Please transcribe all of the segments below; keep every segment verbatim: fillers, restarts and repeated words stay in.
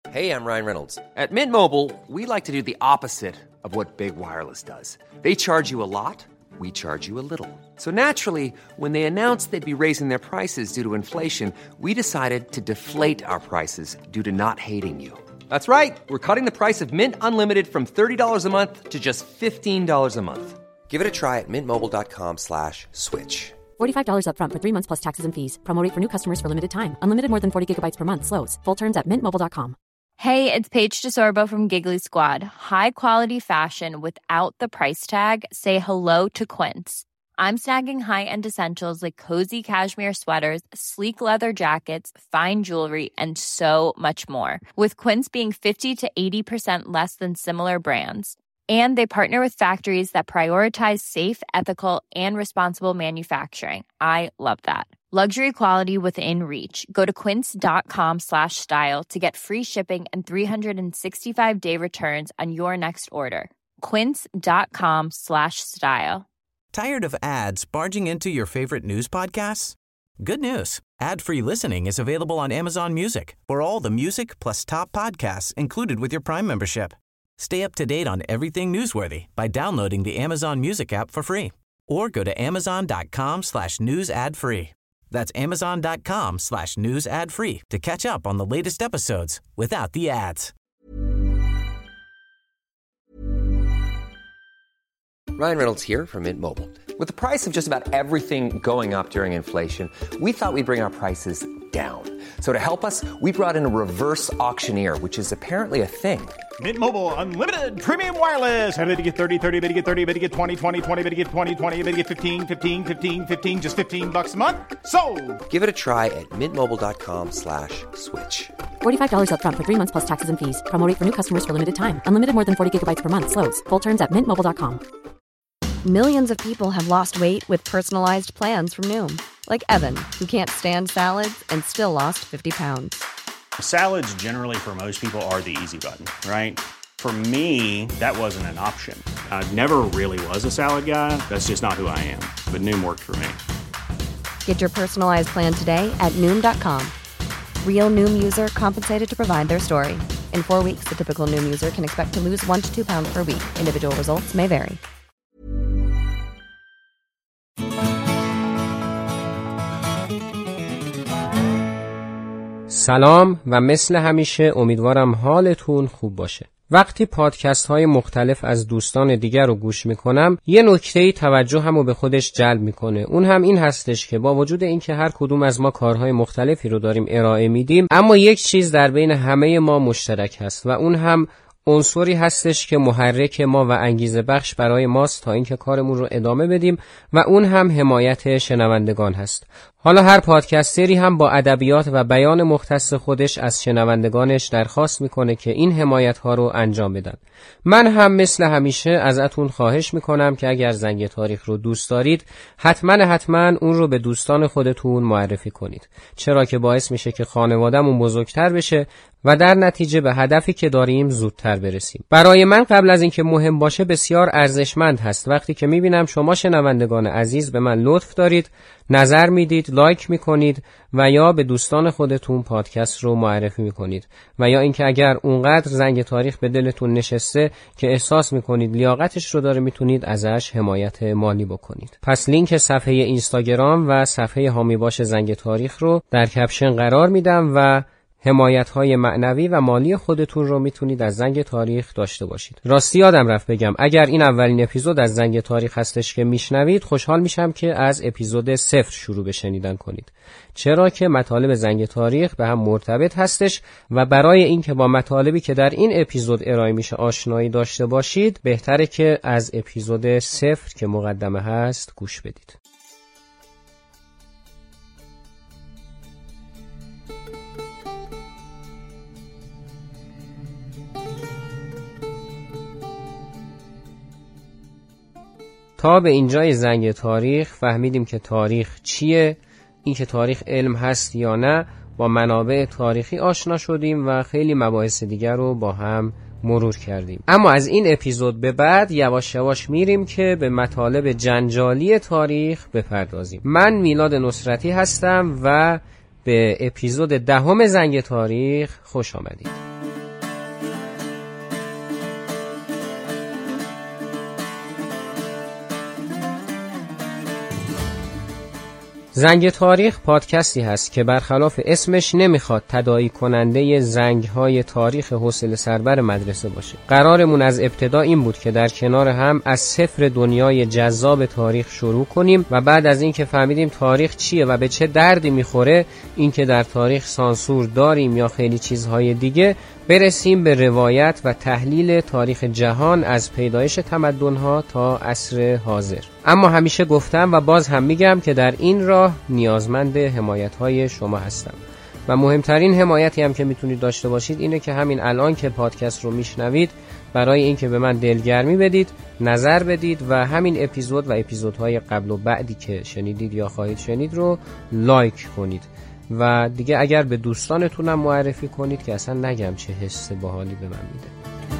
Hey, I'm Ryan Reynolds. At Mint Mobile, we like to do the opposite of what Big Wireless does. They charge you a lot, we charge you a little. So naturally, when they announced they'd be raising their prices due to inflation, we decided to deflate our prices due to not hating you. That's right. We're cutting the price of Mint Unlimited from thirty dollars a month to just fifteen dollars a month. Give it a try at mintmobile.com slash switch. forty-five dollars up front for three months plus taxes and fees. Promo rate for new customers for limited time. Unlimited more than forty gigabytes per month. Slows full terms at mint mobile dot com. Hey, it's Paige DeSorbo from Giggly Squad. High quality fashion without the price tag. Say hello to Quince. I'm snagging high-end essentials like cozy cashmere sweaters, sleek leather jackets, fine jewelry, and so much more. With Quince being fifty to eighty percent less than similar brands. And they partner with factories that prioritize safe, ethical, and responsible manufacturing. I love that. Luxury quality within reach. Go to quince.com slash style to get free shipping and three sixty-five day returns on your next order. Quince.com slash style. Tired of ads barging into your favorite news podcasts? Good news. Ad-free listening is available on Amazon Music for all the music plus top podcasts included with your Prime membership. Stay up to date on everything newsworthy by downloading the Amazon Music app for free or go to amazon.com slash news ad free. That's amazon.com slash news ad free to catch up on the latest episodes without the ads. Ryan Reynolds here from Mint Mobile. With the price of just about everything going up during inflation, we thought we'd bring our prices down. So to help us, we brought in a reverse auctioneer, which is apparently a thing. Mint Mobile Unlimited Premium Wireless. How to get thirty, thirty, how to get thirty, how to get twenty, twenty, twenty, how to get twenty, twenty, how to get fifteen, fifteen, fifteen, fifteen, just fifteen bucks a month? Sold! Give it a try at mintmobile.com slash switch. forty-five dollars up front for three months plus taxes and fees. Promo rate for new customers for limited time. Unlimited more than forty gigabytes per month. Slows full terms at mint mobile dot com. Millions of people have lost weight with personalized plans from Noom. Like Evan, who can't stand salads and still lost fifty pounds. Salads generally for most people are the easy button, right? For me, that wasn't an option. I never really was a salad guy. That's just not who I am. But Noom worked for me. Get your personalized plan today at noom dot com. Real Noom user compensated to provide their story. In four weeks, the typical Noom user can expect to lose one to two pounds per week. Individual results may vary. سلام و مثل همیشه امیدوارم حالتون خوب باشه. وقتی پادکست های مختلف از دوستان دیگر رو گوش میکنم یه نکته‌ای توجهمو به خودش جلب میکنه. اون هم این هستش که با وجود اینکه هر کدوم از ما کارهای مختلفی رو داریم ارائه میدیم، اما یک چیز در بین همه ما مشترک هست و اون هم عنصری هستش که محرک ما و انگیزه بخش برای ماست تا اینکه کارمون رو ادامه بدیم و اون هم حمایت شنوندگان هست. حالا هر پادکستری هم با ادبیات و بیان مختص خودش از شنوندگانش درخواست میکنه که این حمایت ها رو انجام بدن. من هم مثل همیشه ازتون خواهش میکنم که اگر زنگ تاریخ رو دوست دارید حتما حتما اون رو به دوستان خودتون معرفی کنید، چرا که باعث میشه که خانواده‌مون بزرگتر بشه و در نتیجه به هدفی که داریم زودتر برسیم. برای من قبل از اینکه مهم باشه بسیار ارزشمند هست وقتی که میبینم شما شنوندگان عزیز به من لطف دارید، نظر میدید، لایک میکنید و یا به دوستان خودتون پادکست رو معرفی میکنید و یا اینکه اگر اونقدر زنگ تاریخ به دلتون نشسته که احساس میکنید لیاقتش رو داره میتونید ازش حمایت مالی بکنید. پس لینک صفحه اینستاگرام و صفحه حامی باش زنگ تاریخ رو در کپشن قرار میدم و حمایت‌های معنوی و مالی خودتون رو میتونید از زنگ تاریخ داشته باشید. راستی یادم رفت بگم اگر این اولین اپیزود از زنگ تاریخ هستش که میشنوید خوشحال میشم که از اپیزود صفر شروع به شنیدن کنید، چرا که مطالب زنگ تاریخ به هم مرتبط هستش و برای اینکه با مطالبی که در این اپیزود ارائه میشه آشنایی داشته باشید بهتره که از اپیزود صفر که مقدمه هست گوش بدید. تا به اینجای زنگ تاریخ فهمیدیم که تاریخ چیه، این که تاریخ علم هست یا نه، با منابع تاریخی آشنا شدیم و خیلی مباحث دیگر رو با هم مرور کردیم. اما از این اپیزود به بعد یواش یواش میریم که به مطالب جنجالی تاریخ بپردازیم. من میلاد نصرتی هستم و به اپیزود دهم زنگ تاریخ خوش آمدید. زنگ تاریخ پادکستی هست که برخلاف اسمش نمیخواد تداعی کننده زنگ‌های تاریخ حوصله سربر مدرسه باشه. قرارمون از ابتدا این بود که در کنار هم از صفر دنیای جذاب تاریخ شروع کنیم و بعد از این که فهمیدیم تاریخ چیه و به چه دردی میخوره، این که در تاریخ سانسور داریم یا خیلی چیزهای دیگه، برسیم به روایت و تحلیل تاریخ جهان از پیدایش تمدن‌ها تا عصر حاضر. اما همیشه گفتم و باز هم میگم که در این راه نیازمند حمایت‌های شما هستم و مهمترین حمایتی هم که میتونید داشته باشید اینه که همین الان که پادکست رو میشنوید برای این که به من دلگرمی بدید، نظر بدید و همین اپیزود و اپیزودهای قبل و بعدی که شنیدید یا خواهید شنید رو لایک کنید و دیگه اگر به دوستانتونم معرفی کنید که اصلا نگم چه حس باحالی به من میده.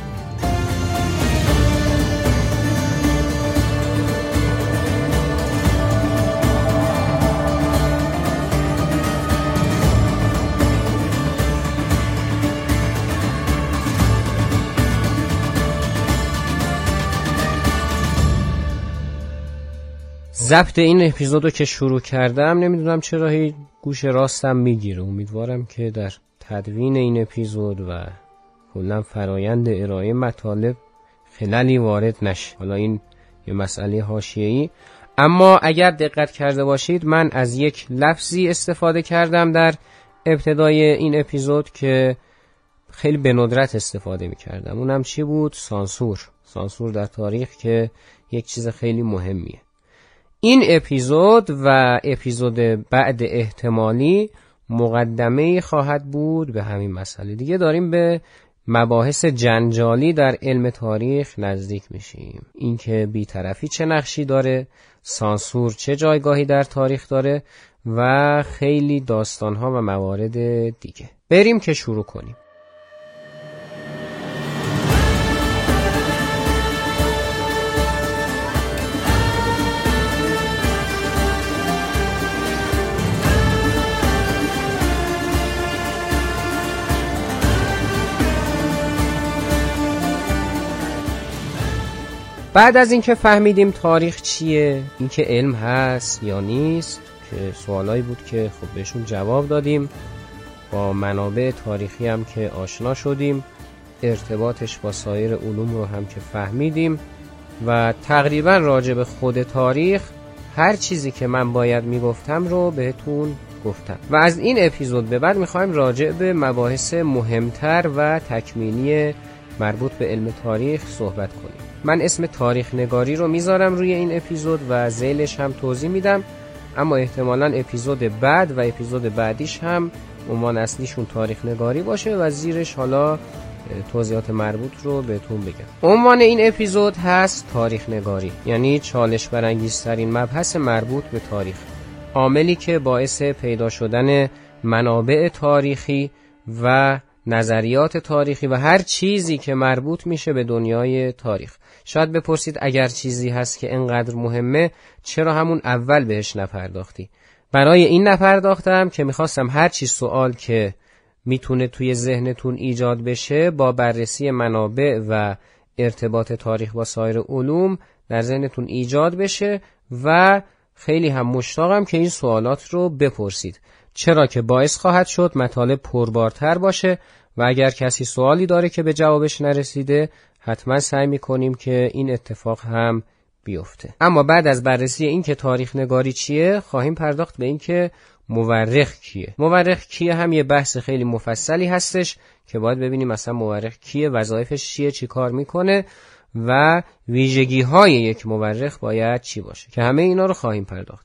ضبط این اپیزودو که شروع کردم نمیدونم چرا هی گوش راستم میگیره. امیدوارم که در تدوین این اپیزود و کلا فرایند ارائه مطالب خللی وارد نشه. حالا این یه مسئله حاشیه‌ای، اما اگر دقت کرده باشید من از یک لفظی استفاده کردم در ابتدای این اپیزود که خیلی به ندرت استفاده میکردم. اونم چی بود؟ سانسور. سانسور در تاریخ که یک چیز خیلی مهمیه. این اپیزود و اپیزود بعد احتمالی مقدمه خواهد بود به همین مسئله. دیگه داریم به مباحث جنجالی در علم تاریخ نزدیک میشیم. اینکه بی‌طرفی چه نقشی داره، سانسور چه جایگاهی در تاریخ داره و خیلی داستانها و موارد دیگه. بریم که شروع کنیم. بعد از اینکه فهمیدیم تاریخ چیه، اینکه علم هست یا نیست، که سوالایی بود که خب بهشون جواب دادیم، با منابع تاریخی هم که آشنا شدیم، ارتباطش با سایر علوم رو هم که فهمیدیم و تقریبا راجع به خود تاریخ هر چیزی که من باید میگفتم رو بهتون گفتم و از این اپیزود به بعد میخوایم راجع به مباحث مهمتر و تکمیلی مربوط به علم تاریخ صحبت کنیم. من اسم تاریخ نگاری رو میذارم روی این اپیزود و ذیلش هم توضیح میدم، اما احتمالاً اپیزود بعد و اپیزود بعدیش هم عنوان اصلیشون تاریخ نگاری باشه و زیرش حالا توضیحات مربوط رو بهتون بگم. عنوان این اپیزود هست تاریخ نگاری، یعنی چالش برانگیزترین مبحث مربوط به تاریخ، عاملی که باعث پیدا شدن منابع تاریخی و نظریات تاریخی و هر چیزی که مربوط میشه به دنیای تاریخ. شاید بپرسید اگر چیزی هست که انقدر مهمه چرا همون اول بهش نپرداختی؟ برای این نپرداختم که میخواستم هر چی سوال که میتونه توی ذهنتون ایجاد بشه با بررسی منابع و ارتباط تاریخ با سایر علوم در ذهنتون ایجاد بشه و خیلی هم مشتاقم که این سوالات رو بپرسید، چرا که باعث خواهد شد مطالب پربارتر باشه و اگر کسی سوالی داره که به جوابش نرسیده حتما سعی میکنیم که این اتفاق هم بیفته. اما بعد از بررسی این که تاریخ نگاری چیه خواهیم پرداخت به این که مورخ کیه. مورخ کیه هم یه بحث خیلی مفصلی هستش که باید ببینیم مثلا مورخ کیه، وظایفش چیه، چی کار میکنه و ویژگی های یک مورخ باید چی باشه، که همه اینا رو خواهیم پرداخت.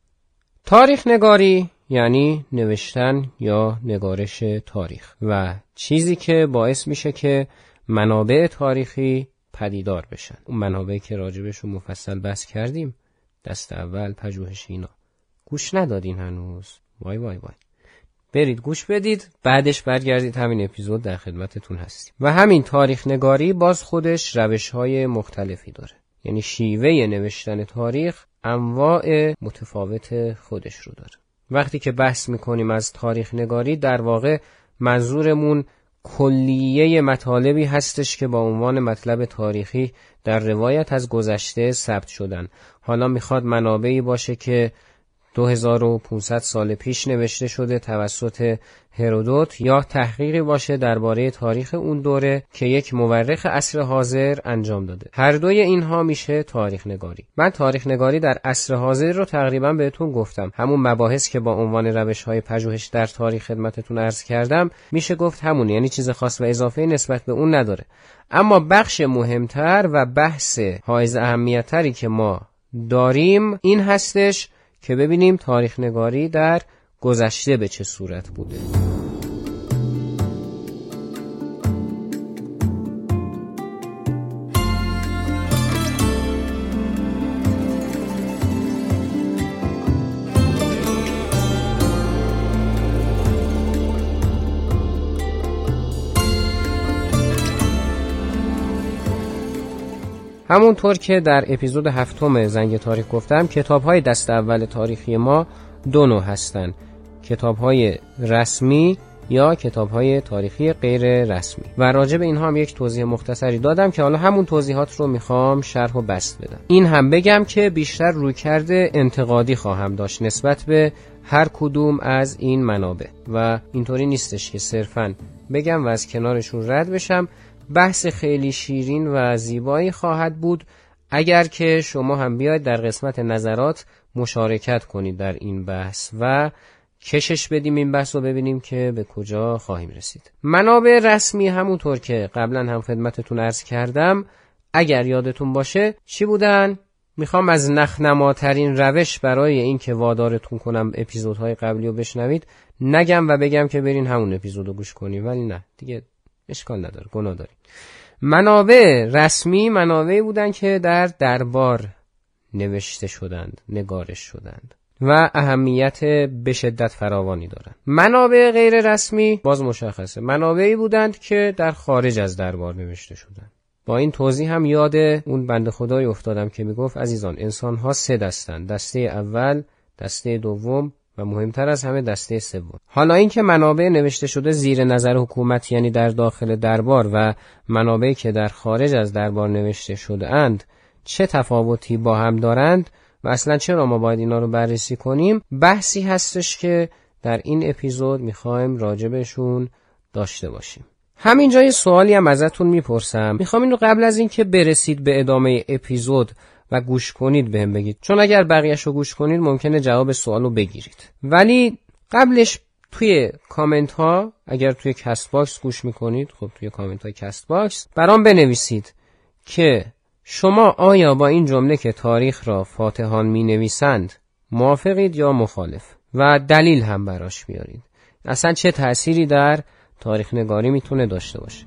تاریخ نگاری یعنی نوشتن یا نگارش تاریخ و چیزی که باعث میشه که منابع تاریخی پدیدار بشن. اون منابعی که راجبشون مفصل بحث کردیم، دست اول، پژوهش، اینا گوش ندادین هنوز، وای وای وای، برید گوش بدید، بعدش برگردید همین اپیزود در خدمتتون هستیم. و همین تاریخ نگاری باز خودش روش‌های مختلفی داره، یعنی شیوه نوشتن تاریخ انواع متفاوت خودش رو داره. وقتی که بحث میکنیم از تاریخ نگاری در واقع منظورمون کلیه مطالبی هستش که با عنوان مطلب تاریخی در روایت از گذشته ثبت شدن. حالا میخواد منابعی باشه که دو هزار و پانصد سال پیش نوشته شده توسط هرودوت یا تحقیقی باشه درباره تاریخ اون دوره که یک مورخ عصر حاضر انجام داده. هر دوی اینها میشه تاریخ نگاری. من تاریخ نگاری در عصر حاضر رو تقریبا بهتون گفتم. همون مباحث که با عنوان روش‌های پژوهش در تاریخ خدمتتون عرض کردم میشه گفت همون، یعنی چیز خاص و اضافه نسبت به اون نداره. اما بخش مهمتر و بحث حائز اهمیت‌تری که ما داریم این هستش که ببینیم تاریخ نگاری در گذشته به چه صورت بوده. همونطور که در اپیزود هفتم زنگ تاریخ گفتم، کتاب‌های دست اول تاریخی ما دو نوع هستن: کتاب‌های رسمی یا کتاب‌های تاریخی غیر رسمی. و راجع به اینها هم یک توضیح مختصری دادم که حالا همون توضیحات رو میخوام شرح و بسط بدم. این هم بگم که بیشتر رویکرد انتقادی خواهم داشت نسبت به هر کدوم از این منابع و اینطوری نیستش که صرفاً بگم و از کنارشون رد بشم. بحث خیلی شیرین و زیبایی خواهد بود اگر که شما هم بیاید در قسمت نظرات مشارکت کنید در این بحث و کشش بدیم این بحث رو ببینیم که به کجا خواهیم رسید. منابع رسمی همونطور که قبلا هم خدمتتون عرض کردم اگر یادتون باشه چی بودن؟ میخوام از نخنماترین روش برای این که وادارتون کنم اپیزودهای قبلی رو بشنوید نگم و بگم که برین همون اپیزود رو گوش کنید، ولی نه دیگه اشکال نداره، گناه دارید. منابع رسمی منابعی بودن که در دربار نوشته شدند، نگارش شدند و اهمیت به شدت فراوانی دارند. منابع غیر رسمی باز مشخصه، منابعی بودند که در خارج از دربار نوشته شدند. با این توضیح هم یاد اون بنده خدای افتادم که میگفت عزیزان انسان ها سه دستن، دسته اول، دسته دوم و مهمتر از همه دسته سوم. حالا این که منابع نوشته شده زیر نظر حکومت یعنی در داخل دربار و منابعی که در خارج از دربار نوشته شده اند چه تفاوتی با هم دارند و اصلا چرا ما باید اینا رو بررسی کنیم، بحثی هستش که در این اپیزود میخوایم راجبشون داشته باشیم. همینجا یه سوالی هم ازتون میپرسم، میخوام اینو قبل از این که برسید به ادامه اپیزود و گوش کنید بهم بگید، چون اگر بقیه‌شو گوش کنید ممکنه جواب سوالو بگیرید. ولی قبلش توی کامنت ها اگر توی کست باکس گوش میکنید، خب توی کامنت های کست باکس برام بنویسید که شما آیا با این جمله که تاریخ را فاتحان می نویسند موافقید یا مخالف و دلیل هم براش بیارید. اصلا چه تأثیری در تاریخ نگاری میتونه داشته باشه.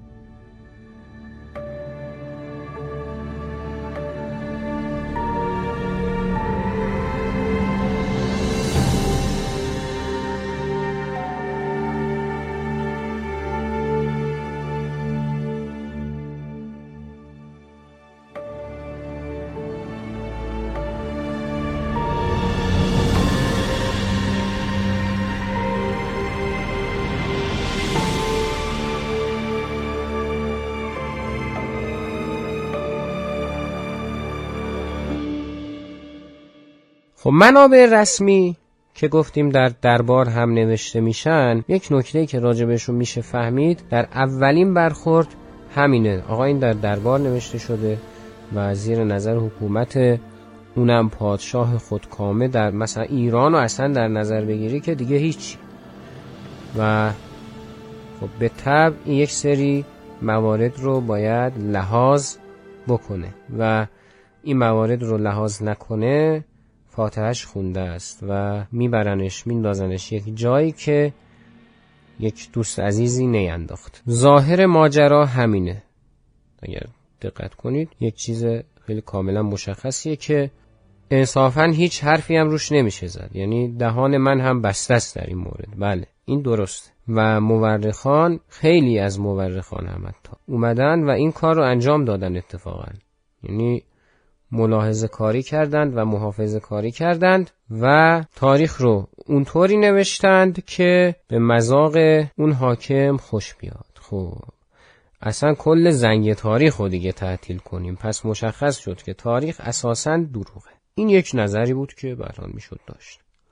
خب منابع رسمی که گفتیم در دربار هم نوشته میشن، یک نکته که راجبشون میشه فهمید در اولین برخورد همینه. آقا این در دربار نوشته شده و زیر نظر حکومت، اونم پادشاه خودکامه در مثلا ایران و اصلا در نظر بگیری که دیگه هیچی. و خب به طبع این یک سری موارد رو باید لحاظ بکنه و این موارد رو لحاظ نکنه فاتحش خونده است و میبرنش میندازنش یک جایی که یک دوست عزیزی نینداخت. ظاهر ماجرا همینه. اگر دقت کنید یک چیز خیلی کاملا مشخصیه که انصافاً هیچ حرفی هم روش نمیشه زد. یعنی دهان من هم بسته است در این مورد. بله این درسته و مورخان، خیلی از مورخان هم حتی اومدن و این کار رو انجام دادن اتفاقاً. یعنی ملاحظه کاری کردند و محافظه کاری کردند و تاریخ رو اونطوری نوشتند که به مذاق اون حاکم خوش بیاد. خب اصلا کل زنگ تاریخ رو دیگه تعطیل کنیم، پس مشخص شد که تاریخ اساساً دروغه. این یک نظری بود که بران میشد داشت.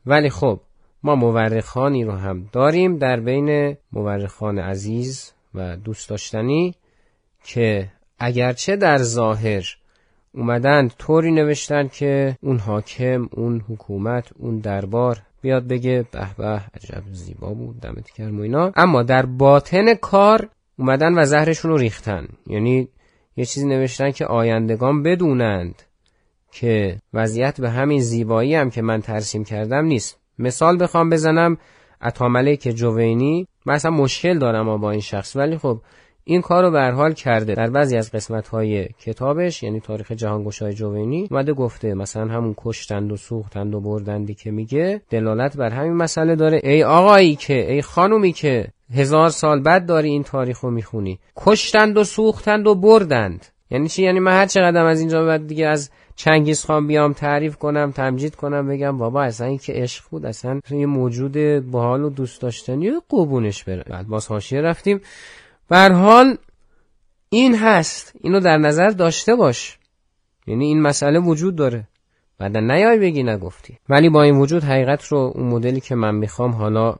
ولی خب ما مورخانی رو هم داریم در بین مورخان عزیز و دوست داشتنی که اگرچه در ظاهر اومدن طوری نوشتن که اون حاکم، اون حکومت، اون دربار بیاد بگه به به عجب زیبا بود دمت گرم و اینا، اما در باطن کار اومدن و زهرشون رو ریختن. یعنی یه چیزی نوشتن که آیندگان بدونند که وضعیت به همین زیبایی هم که من ترسیم کردم نیست. مثال بخوام بزنم، عطاملیک جوینی، مثلا مشکل دارم با این شخص، ولی خب این کارو به هر حال کرده. در بعضی از قسمت‌های کتابش، یعنی تاریخ جهانگشای جوینی، اومده گفته مثلا همون کشتند و سوختند و بردندی که میگه دلالت بر همین مسئله داره. ای آقایی که، ای خانومی که هزار سال بعد داری این تاریخو میخونی، کشتند و سوختند و بردند یعنی چی؟ یعنی من هر چقدر از اینجا بعد دیگه از چنگیز خان بیام تعریف کنم، تمجید کنم، بگم بابا اصلا این که عشق بود، اصلا یه موجود باحال و دوست داشتنی، قربونش بره. بعد باز حاشیه رفتیم. به هر حال این هست، اینو در نظر داشته باش، یعنی این مسئله وجود داره، بعدا نیای بگی نگفتی. ولی با این وجود حقیقت رو اون مدلی که من میخوام حالا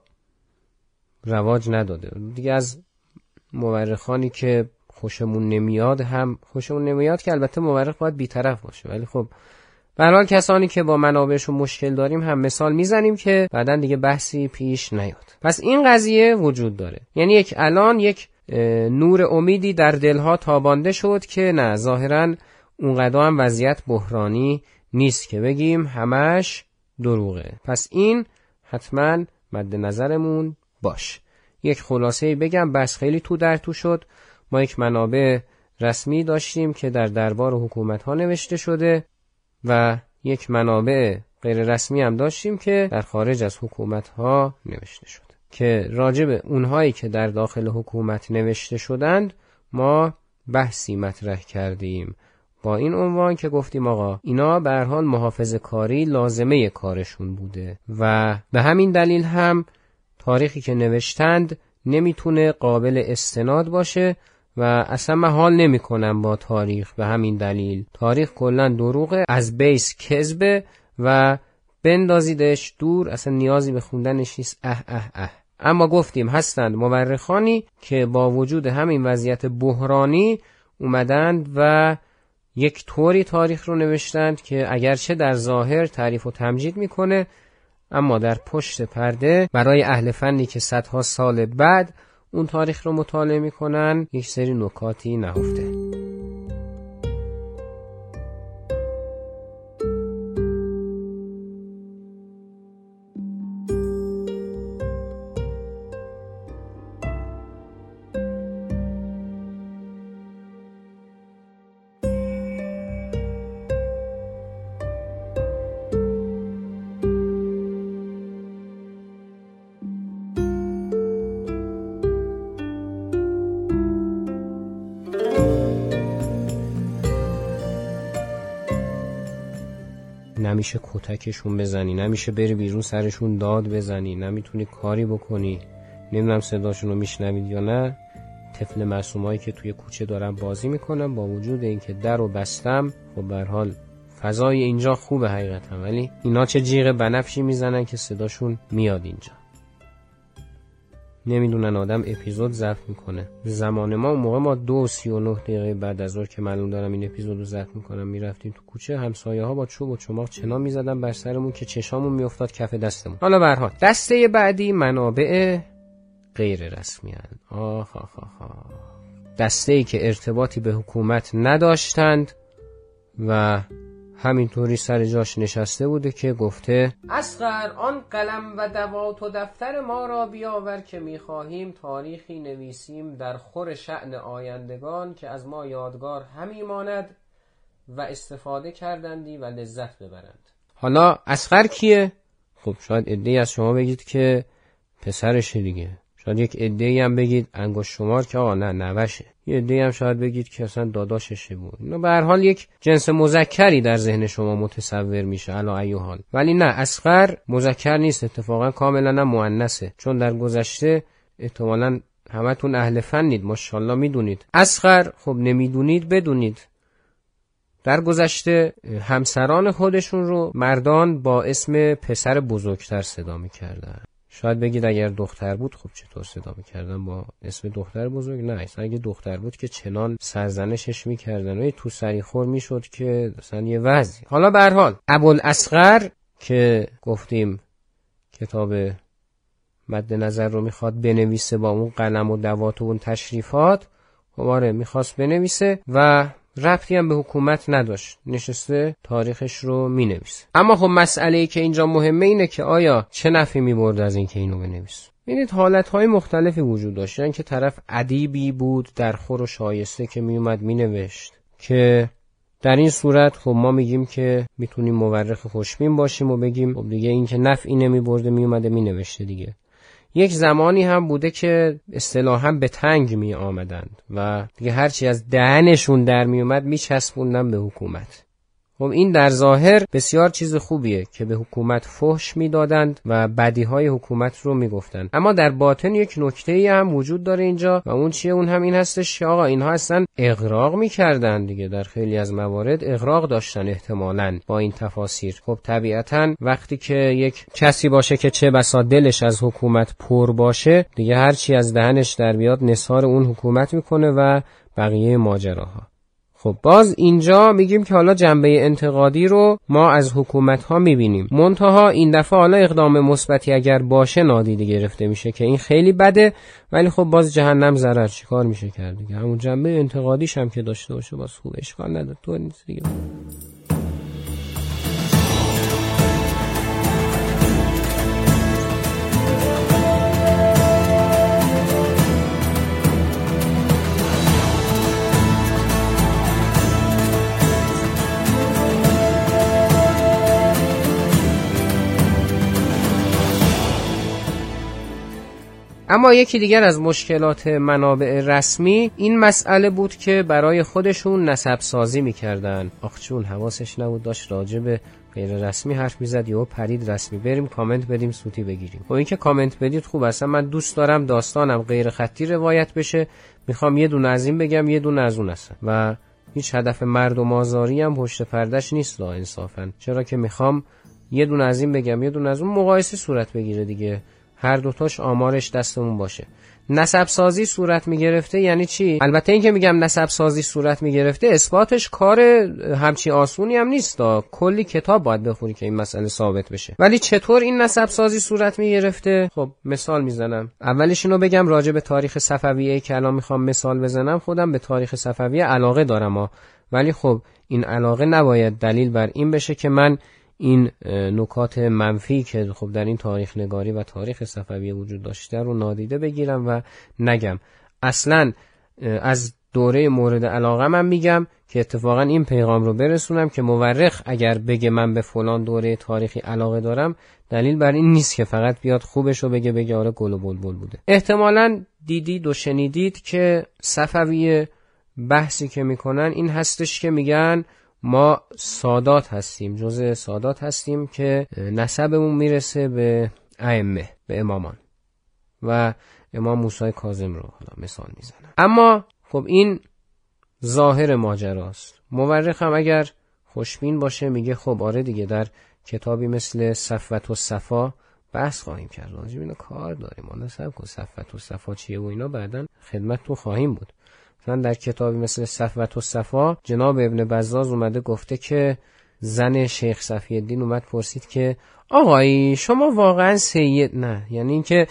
رواج نداده دیگه. از مورخانی که خوشمون نمیاد هم خوشمون نمیاد که البته مورخ باید بی‌طرف باشه، ولی خب به هر حال کسانی که با منابعشون مشکل داریم هم مثال میزنیم که بعدن دیگه بحثی پیش نیاد. پس این قضیه وجود داره، یعنی یک الان یک نور امیدی در دلها تابانده شد که نه، ظاهرا اونقدر هم وضعیت بحرانی نیست که بگیم همش دروغه. پس این حتما مد نظرمون باش. یک خلاصه بگم، بس خیلی تو در تو شد. ما یک منابع رسمی داشتیم که در دربار و حکومت ها نوشته شده و یک منابع غیر رسمی هم داشتیم که در خارج از حکومت ها نوشته شده، که راجع به اونهایی که در داخل حکومت نوشته شدند ما بحثی مطرح کردیم با این عنوان که گفتیم آقا اینا به هر حال محافظه کاری لازمه کارشون بوده و به همین دلیل هم تاریخی که نوشتند نمیتونه قابل استناد باشه و اصلا من حال نمی کنم با تاریخ. به همین دلیل تاریخ کلن دروغه، از بیس کذبه و بندازیدش دور، اصلا نیازی به خوندنش نیست. اه اه اه. اما گفتیم هستند مورخانی که با وجود همین وضعیت بحرانی اومدند و یک طوری تاریخ رو نوشتند که اگرچه در ظاهر تعریف و تمجید میکنه، اما در پشت پرده برای اهل فنی که صدها سال بعد اون تاریخ رو مطالعه میکنن یک سری نکاتی نهفته. نمیشه کتکشون بزنی، نمیشه بری بیرون سرشون داد بزنی، نمیتونی کاری بکنی. نمیدونم صداشون رو میشنوید یا نه، طفل معصومایی که توی کوچه دارن بازی میکنن، با وجود اینکه در رو بستم خب به هر حال فضای اینجا خوبه حقیقتا، ولی اینا چه جیغ بنفشی میزنن که صداشون میاد اینجا. نمیدونن آدم اپیزود ضبط میکنه. زمان ما اون موقع ما دو سی و نه دقیقه بعد از ظهر که معلوم دارم این اپیزود رو ضبط میکنم میرفتیم تو کوچه، همسایه ها با چوب و چماق چنا میزدن بر سرمون که چشامون میافتاد کف دستمون. حالا به هر حال دسته بعدی منابع غیر رسمی هستند. آخ آخ آخ دسته‌ای که ارتباطی به حکومت نداشتند و همینطوری سر جاش نشسته بوده که گفته اصغر آن قلم و دوات و دفتر ما را بیاور که میخواهیم تاریخی نویسیم در خور شأن آیندگان که از ما یادگار همی ماند و استفاده کردندی و لذت ببرند. حالا اصغر کیه؟ خب شاید عده‌ای از شما بگید که پسرشه دیگه، شاید یک عده‌ای هم بگید انگشت شمار که آقا نه نوشه، یه عده‌ای هم شاید بگید که اصلا داداششه بود. اینا به هر حال یک جنس مذکری در ذهن شما متصور میشه علا ای حال، ولی نه، اصغر مذکر نیست، اتفاقا کاملا هم مؤنثه، چون در گذشته احتمالاً همتون اهل فنید ماشاءالله میدونید. اصغر خب نمیدونید بدونید در گذشته همسران خودشون رو مردان با اسم پسر بزرگتر صدا میکردن. شاید بگید اگر دختر بود خب چطور صدا میکردن با اسم دختر بزرگ؟ نه، اگه دختر بود که چنان سرزنشش میکردن و تو سری خور میشد که مثلا یه وضعی. حالا به هر حال ابوالاسغر که گفتیم کتاب مد نظر رو میخواد بنویسه با اون قلم و دوات و اون تشریفات، خب آره میخواست بنویسه و ربطی هم به حکومت نداشت، نشسته تاریخش رو مینویسه. اما خب مسئله‌ای که اینجا مهمه اینه که آیا چه نفعی میبرد از این که اینو بنویسه. ببینید حالتهای مختلفی وجود داشت، یعنی که طرف ادیبی بود درخور و شایسته که میومد مینوشت، که در این صورت خب ما میگیم که میتونیم مورخ خوشبین باشیم و بگیم خب دیگه این که نفعی نمیبرده میومده مینوشته دیگه. یک زمانی هم بوده که اصطلاحاً به تنگ می آمدند و دیگه هرچی از دهنشون در می اومد می چسبوندن به حکومت. خب این در ظاهر بسیار چیز خوبیه که به حکومت فحش می دادند و بدیهای حکومت رو می گفتند. اما در باطن یک نکته‌ای هم وجود داره اینجا و اون چیه؟ اون هم این هستش که آقا اینها اصلا اغراق می کردن دیگه، در خیلی از موارد اغراق داشتن احتمالاً با این تفاسیر. خب طبیعتاً وقتی که یک کسی باشه که چه بسا دلش از حکومت پر باشه دیگه هرچی از دهنش در بیاد نثار اون حکومت میکنه و بقیه ماجراها. خب باز اینجا میگیم که حالا جنبه انتقادی رو ما از حکومت ها میبینیم، منتها این دفعه حالا اقدام مثبتی اگر باشه نادیده گرفته میشه که این خیلی بده، ولی خب باز جهنم ضرر، چیکار میشه کرد دیگه. همون جنبه انتقادیش هم که داشته باشه باز خوب، اشکال نداره، طور نیست دیگه. اما یکی دیگر از مشکلات منابع رسمی این مسئله بود که برای خودشون نسب سازی میکردن. آخ چون حواسش نبود، داشت راجع به غیر رسمی حرف میزد یا پرید رسمی، بریم کامنت بدیم سوتی بگیریم. خب این که کامنت بدید خوب، اصلا من دوست دارم داستانم غیر خطی روایت بشه، میخوام یه دونه از این بگم یه دونه از اون هستن و هیچ هدف مردم آزاری هم پشت پردش نیست لا انصافا، چرا که میخوام یه دونه از این بگم یه دونه از اون، مقایسه صورت بگیره دیگه، هر دوتاش آمارش دستمون باشه. نسب سازی صورت میگرفته یعنی چی؟ البته این که میگم نسب سازی صورت میگرفته اثباتش کار همچی آسونی هم نیست، کلی کتاب باید بخونی که این مسئله ثابت بشه. ولی چطور این نسب سازی صورت میگرفته؟ خب مثال میزنم. اولش اینو بگم راجع به تاریخ صفویه که الان میخوام مثال بزنم، خودم به تاریخ صفویه علاقه دارم ها، ولی خب این علاقه نباید دلیل بر این بشه که من این نکات منفی که خب در این تاریخ نگاری و تاریخ صفویه وجود داشته رو نادیده بگیرم و نگم. اصلا از دوره مورد علاقه من میگم که اتفاقا این پیغام رو برسونم که مورخ اگر بگه من به فلان دوره تاریخی علاقه دارم، دلیل بر این نیست که فقط بیاد خوبش رو بگه بگه آره گل و بلبل بوده. احتمالاً دیدید و شنیدید که صفویه بحثی که میکنن این هستش که میگن ما سادات هستیم، جزء سادات هستیم که نسبمون میرسه به ائمه، به امامان و امام موسی کاظم رو حالا مثال میزنم. اما خب این ظاهر ماجراست. مورخ هم اگر خوشبین باشه میگه خب آره دیگه در کتابی مثل صفوت و صفا بحث خواهیم کرد، راجع به اینا کار داریم، حالا صفوت و صفوت و صفا چیه و اینا بعداً خدمتتون خواهیم بود. مثلا در کتابی مثل صفوت و صفا جناب ابن بزاز اومده گفته که زن شیخ صفی الدین اومد پرسید که آقای شما واقعا سید، نه یعنی این که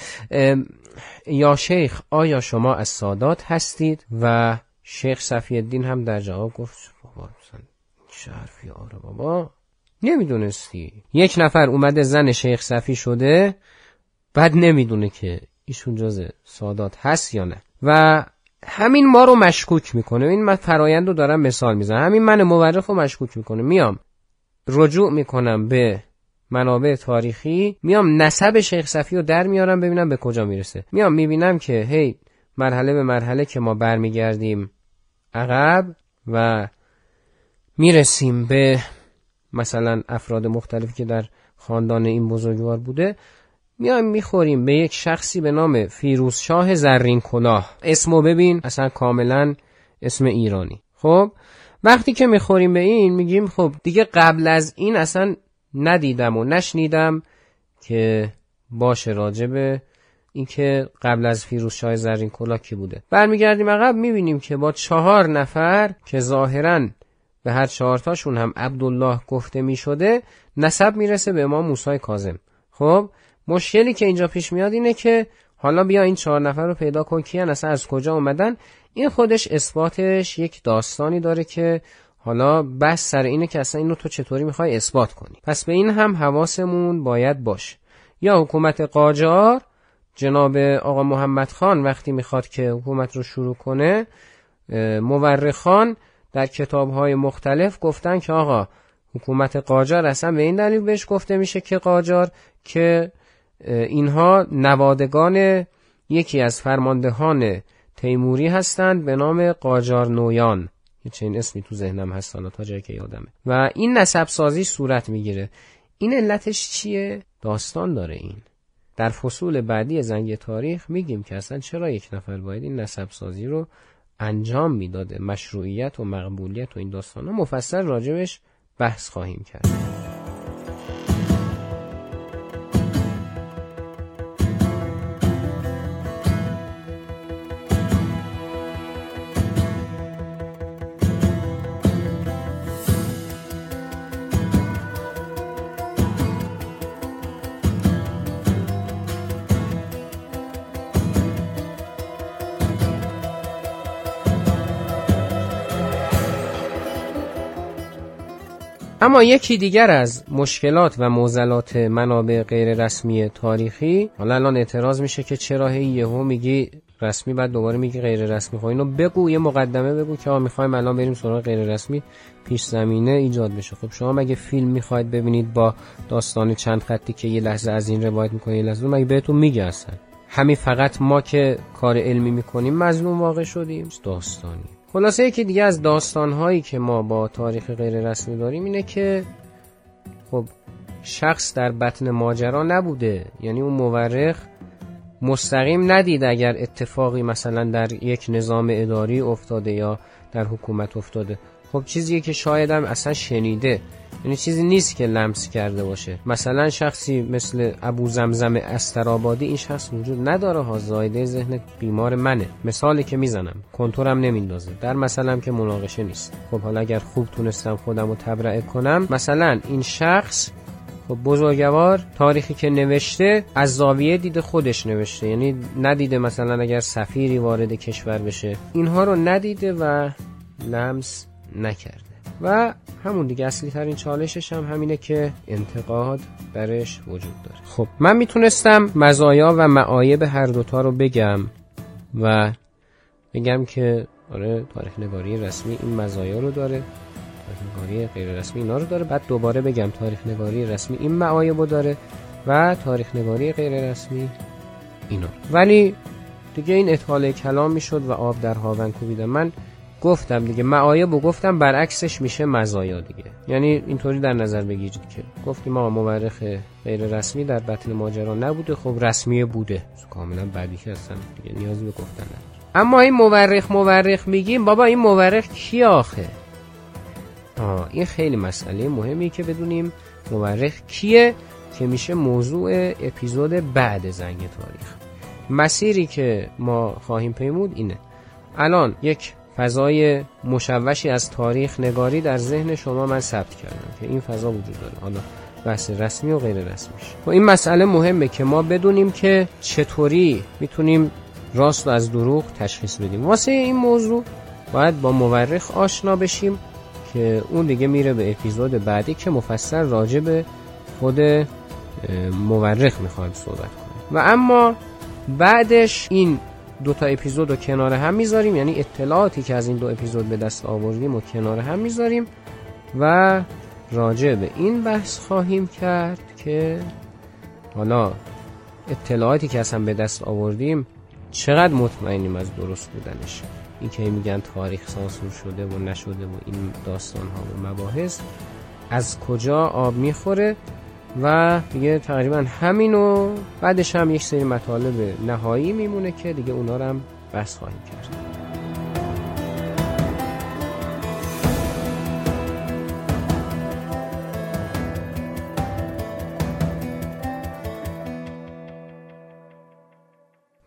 یا شیخ آیا شما از سادات هستید؟ و شیخ صفی الدین هم در جواب گفت بابا مثلا شرفی آره بابا نمیدونستی. یک نفر اومده زن شیخ صفی شده بعد نمیدونه که ایشون جز سادات هست یا نه و همین ما رو مشکوک میکنه. این من فرایند رو دارم مثال میزنم، همین من مورخ رو مشکوک میکنه. میام رجوع میکنم به منابع تاریخی، میام نسب شیخ صفی رو در میارم ببینم به کجا میرسه. میام میبینم که هی مرحله به مرحله که ما برمیگردیم عقب و میرسیم به مثلا افراد مختلفی که در خاندان این بزرگوار بوده، میایم میخوریم به یک شخصی به نام فیروز شاه زرین کلاه. اسمو ببین اصلا کاملا اسم ایرانی. خب وقتی که میخوریم به این میگیم خب دیگه قبل از این اصلا ندیدم و نشنیدم که باشه راجبه این که قبل از فیروزشاه زرین کلاه کی بوده. برمیگردیم عقب میبینیم که با چهار نفر که ظاهراً به هر چهارتاشون هم عبدالله گفته میشده نسب میرسه به امام موسی کاظم. خب مشکلی که اینجا پیش میاد اینه که حالا بیا این چهار نفر رو پیدا کن کیان، اصلا از کجا اومدن. این خودش اثباتش یک داستانی داره که حالا بس سر اینه که اصلا اینو تو چطوری میخوای اثبات کنی. پس به این هم حواسمون باید باشه. یا حکومت قاجار، جناب آقا محمد خان وقتی میخواد که حکومت رو شروع کنه، مورخان در کتاب‌های مختلف گفتن که آقا حکومت قاجار اصلا به این دلیل بهش گفته میشه که قاجار که اینها نوادگان یکی از فرماندهان تیموری هستند به نام قاجار نویان، یه چنین اسمی تو ذهنم هست حالا تا جایی که یادمه، و این نسب سازی صورت میگیره. این علتش چیه؟ داستان داره. این در فصول بعدی زنگ تاریخ میگیم که اصلا چرا یک نفر باید این نسب سازی رو انجام میداده، مشروعیت و مقبولیت و این داستانا مفصل راجبش بحث خواهیم کرد. اما یکی دیگر از مشکلات و معضلات منابع غیر رسمی تاریخی، حالا الان اعتراض میشه که چرا هی یهو میگی رسمی بعد دوباره میگی غیر رسمی. خب اینو بگو، یه مقدمه بگو که آ میخوایم الان بریم سراغ غیر رسمی، پیش زمینه ایجاد بشه. خب شما مگه فیلم میخواید ببینید با داستان چند خطی که یه لحظه از این روایت میکنه یه لحظه مگه بهتون میگه اصلا همین فقط ما که کار علمی میکنیم مظلوم واقع شدیم؟ داستانی. خلاصه یکی دیگه از داستان‌هایی که ما با تاریخ غیر رسمی داریم اینه که خب شخص در بطن ماجرا نبوده، یعنی اون مورخ مستقیم ندید اگر اتفاقی مثلا در یک نظام اداری افتاده یا در حکومت افتاده. خب چیزیه که شاید هم اصلا شنیده، یعنی چیزی نیست که لمس کرده باشه. مثلا شخصی مثل ابو زمزم استرآبادی، این شخص وجود نداره ها، زایده ذهن بیمار منه، مثالی که میزنم کنتورم نمیندازه، در مثلا که مناقشه نیست. خب حالا اگر خوب تونستم خودم رو تبرئه کنم، مثلا این شخص خب بزرگوار تاریخی که نوشته از زاویه دید خودش نوشته، یعنی ندیده مثلا اگر سفیری وارد کشور بشه، اینها رو ندیده و لمس نکرده. و همون دیگه اصلی ترین چالشش هم همینه که انتقاد برش وجود داره. خب من میتونستم مزایا و معایب هر دوتا رو بگم و بگم که آره تاریخ نگاری رسمی این مزایا رو داره، تاریخ نگاری غیر رسمی اینا رو داره، بعد دوباره بگم تاریخ نگاری رسمی این معایب رو داره و تاریخ نگاری غیر رسمی اینا. ولی دیگه این اطاله کلام میشد و آب در هاون کوبیدم. من گفتم دیگه معایب و گفتم برعکسش میشه مزایا دیگه، یعنی اینطوری در نظر بگیرید که گفتیم ما مورخ غیر رسمی در بطن ماجرا نبوده، خب رسمی بوده، کاملا بدیهی هستن دیگه، نیازی به گفتن نداره. اما این مورخ مورخ میگیم، بابا این مورخ کی آخه؟ آه این خیلی مسئله مهمی که بدونیم مورخ کیه، که میشه موضوع اپیزود بعد زنگ تاریخ. مسیری که ما خواهیم پیمود اینه. الان یک فضای مشوشی از تاریخ نگاری در ذهن شما من ثبت کردم که این فضا وجود داره، حالا بحث رسمی و غیر رسمیش. و این مسئله مهمه که ما بدونیم که چطوری میتونیم راست و از دروغ تشخیص بدیم. واسه این موضوع باید با مورخ آشنا بشیم که اون دیگه میره به اپیزود بعدی که مفصل راجع به خود مورخ میخوایم صحبت کنیم. و اما بعدش این دو تا اپیزود رو کنار هم میذاریم، یعنی اطلاعاتی که از این دو اپیزود به دست آوردیم رو کنار هم میذاریم و راجع به این بحث خواهیم کرد که حالا اطلاعاتی که اصلا به دست آوردیم چقدر مطمئنیم از درست بودنش. این که میگن تاریخ سانسور شده و نشده و این داستان ها و مباحث از کجا آب میخوره و دیگه تقریبا همینو. بعدش هم یک سری مطالب نهایی میمونه که دیگه اونا رو هم بحث خواهیم کرد.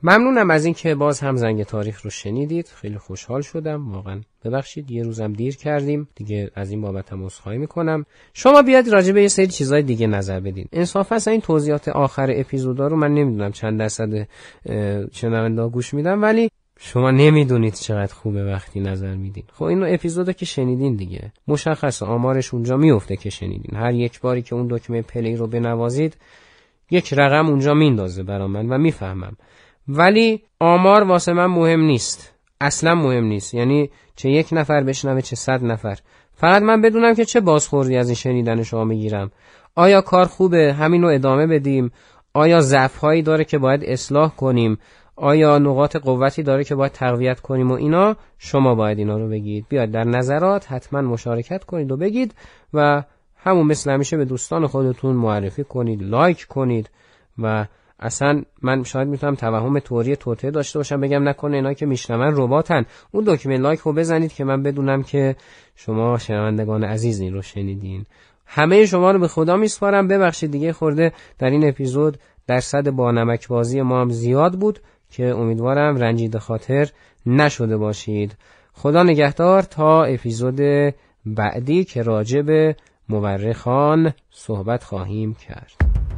ممنونم از این که باز هم زنگ تاریخ رو شنیدید. خیلی خوشحال شدم واقعا. ببخشید یه روزم دیر کردیم دیگه، از این بابت هم عذرخواهی میکنم. شما بیاد راجع به یه سری چیزای دیگه نظر بدین. انصافا این توضیحات آخر اپیزودا رو من نمیدونم چند درصد شنوندا گوش میدن، ولی شما نمیدونید چقدر خوبه وقتی نظر میدین. خب اینو اپیزودا که شنیدین دیگه، مشخصه آمارش اونجا میفته که شنیدین. هر یک باری که اون دکمه پلی رو بنوازید یک رقم اونجا میندازه برا من و میفهمم، ولی آمار واسه من مهم نیست، اصلا مهم نیست. یعنی چه یک نفر بشنوه چه صد نفر، فقط من بدونم که چه بازخوردی از این شنیدن شما میگیرم. آیا کار خوبه همینو ادامه بدیم؟ آیا ضعف‌هایی داره که باید اصلاح کنیم؟ آیا نقاط قوتی داره که باید تقویت کنیم؟ و اینا شما باید اینا رو بگید. بیاد در نظرات حتما مشارکت کنید و بگید و همون مثل همیشه به دوستان خودتون معرفی کنید، لایک کنید. و اصلا من شاید میتونم توهم توری توته داشته باشم بگم نکنه اینا که میشنون رباتن. اون دکمه لایک رو بزنید که من بدونم که شما شنوندگان عزیز این رو شنیدین. همه شما رو به خدا میسپارم. ببخشید دیگه خورده در این اپیزود درصد با نمک بازی ما هم زیاد بود که امیدوارم رنجیده خاطر نشده باشید. خدا نگهدار تا اپیزود بعدی که راجع به مورخان صحبت خواهیم کرد.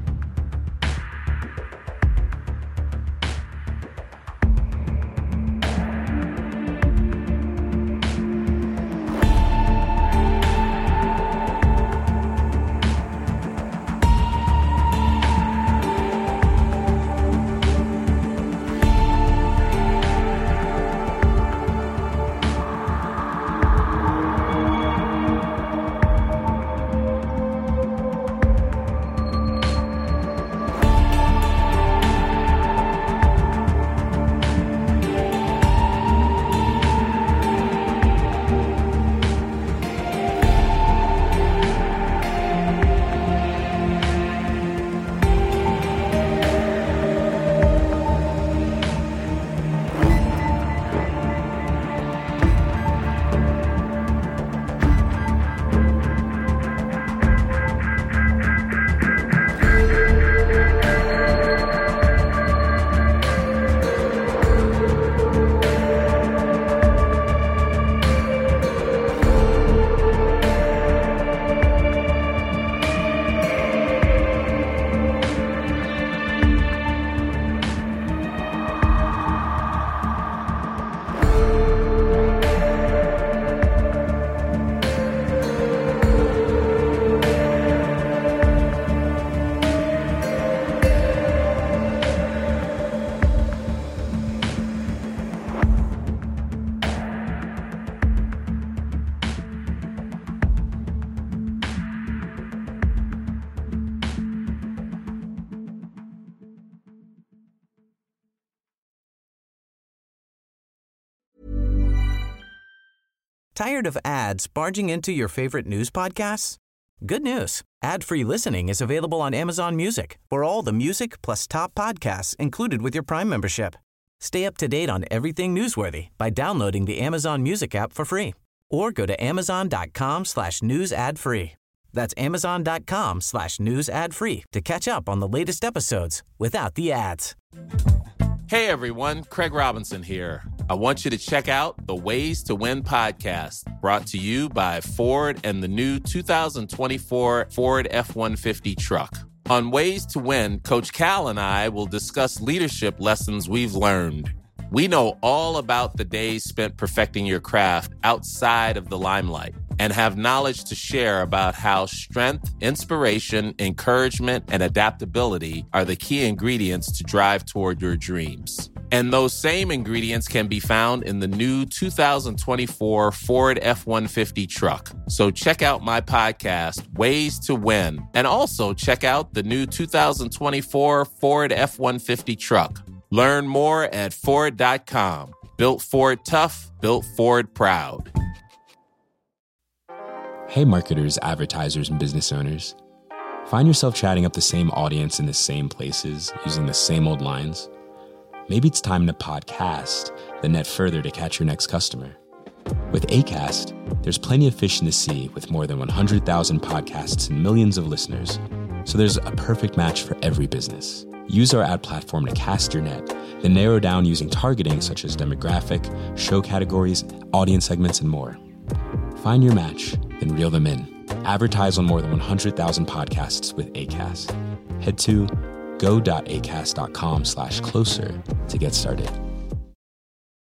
Tired of ads barging into your favorite news podcasts? Good news. Ad-free listening is available on Amazon Music for all the music plus top podcasts included with your Prime membership. Stay up to date on everything newsworthy by downloading the Amazon Music app for free or go to amazon.com slash news ad free. That's amazon.com slash news ad free to catch up on the latest episodes without the ads. Hey everyone, Craig Robinson here. I want you to check out the Ways to Win podcast, brought to you by Ford and the new two thousand twenty-four Ford F one fifty truck. On Ways to Win, Coach Cal and I will discuss leadership lessons we've learned. We know all about the days spent perfecting your craft outside of the limelight and have knowledge to share about how strength, inspiration, encouragement, and adaptability are the key ingredients to drive toward your dreams. And those same ingredients can be found in the new two thousand twenty-four Ford F one fifty truck. So check out my podcast, Ways to Win, and also check out the new two thousand twenty-four Ford F one fifty truck. Learn more at Ford dot com. Built Ford tough, built Ford proud. Hey marketers, advertisers, and business owners. Find yourself chatting up the same audience in the same places, using the same old lines? Maybe it's time to podcast, then net further to catch your next customer. With Acast, there's plenty of fish in the sea with more than one hundred thousand podcasts and millions of listeners. So there's a perfect match for every business. Use our ad platform to cast your net, then narrow down using targeting such as demographic, show categories, audience segments, and more. Find your match, then reel them in. Advertise on more than one hundred thousand podcasts with Acast. Head to go.acast.com slash closer to get started.